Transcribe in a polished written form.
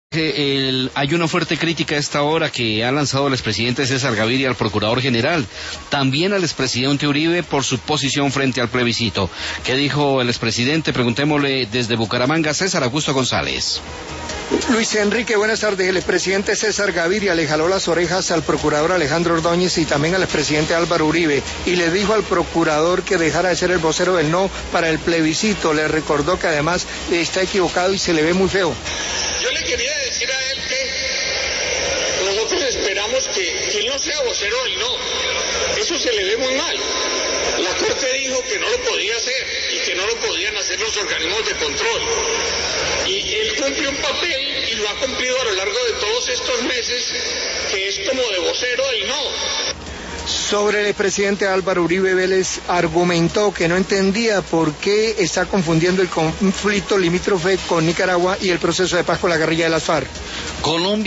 Hay una fuerte crítica a esta hora que ha lanzado el expresidente César Gaviria al procurador general, también al expresidente Uribe por su posición frente al plebiscito. ¿Qué dijo el expresidente? Preguntémosle desde Bucaramanga, César Augusto González. Luis Enrique, buenas tardes. El expresidente César Gaviria le jaló las orejas al procurador Alejandro Ordóñez y también al expresidente Álvaro Uribe y le dijo al procurador que dejara de ser el vocero del no para el plebiscito. Le recordó que además está equivocado y se le ve muy feo. Yo le quería decir a él que nosotros esperamos que él no sea vocero del no. Eso se le ve muy mal. La Corte dijo que no lo podía hacer y que no lo podían hacer los organismos de control. Y él cumple un papel y lo ha cumplido a lo largo de todos estos meses, que es como de vocero del no. Sobre el expresidente Álvaro Uribe, Vélez argumentó que no entendía por qué está confundiendo el conflicto limítrofe con Nicaragua y el proceso de paz con la guerrilla de las FARC. Colombia